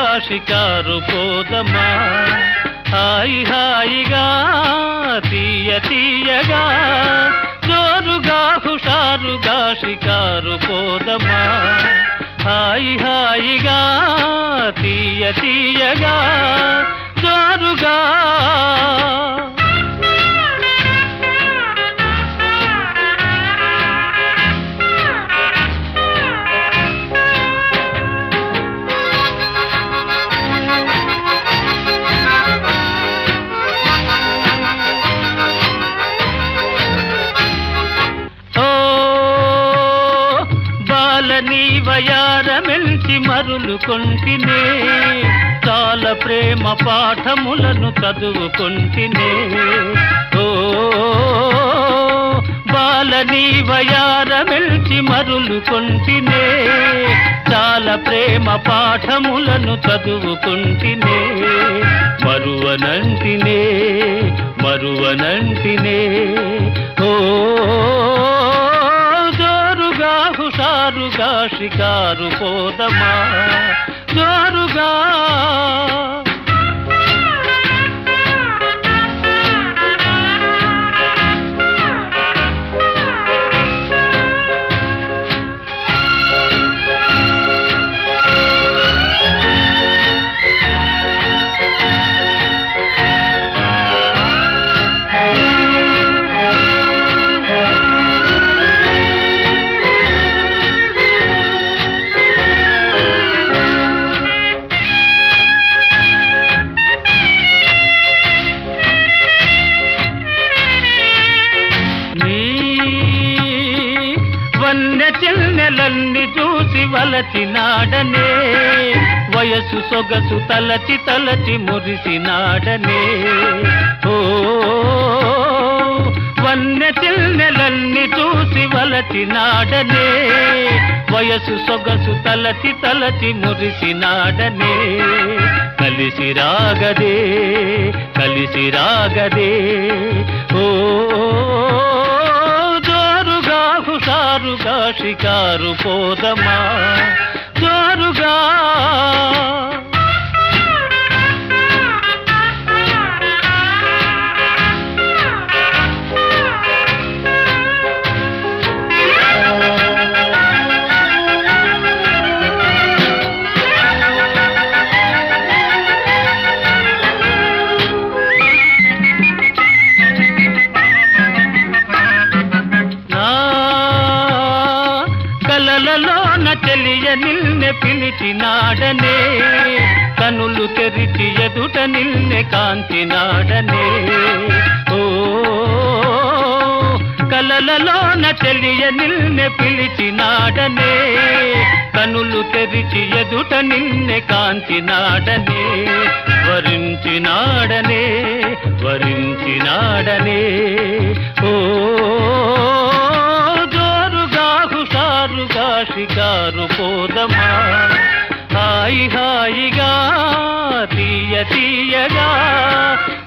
షికారు పోదమా హాయి హాయిగా తీయ తీయగా జోరుగా హుషారుగా షికారు పోదమా హాయి హాయిగా తీయ తీయగా జోరుగా నీ వయారమెల్చి మరులు కొంటినే చాలా ప్రేమ పాఠములను చదువుకొంటినే ఓ బాలని వయారమెల్చి మరులు కొంటినే చాలా ప్రేమ పాఠములను చదువుకొంటినే మరువనంటినే మరువనంటినే ఓ హుషారుగా షికారు పోదమా జోరుగా చెల్లెలన్ని చూసి వలచినాడనే వయసు సొగసు తలచి తలచి మురిసినాడనే ఓ వన్నె చెల్లెలన్ని చూసి వలచినాడనే వయసు సొగసు తలచి తలచి మురిసినాడనే కలిసి రాగదే కలిసి రాగదే ఓ హుషారుగా షికారు పోదమా జోరుగా కలలలోన చెలియ నిల్నె పిలిచినాడనే కనులు తెరిచి ఎదుట నిల్నె కాంచినాడనే ఓ కలలలోన చెలియ నిల్నె పిలిచినాడనే కనులు తెరిచి ఎదుట నిల్నె కాంచినాడనే వరించినాడనే వరించినాడనే ఓ షికారు పోదమా హాయి హాయిగా తీయ తీయగా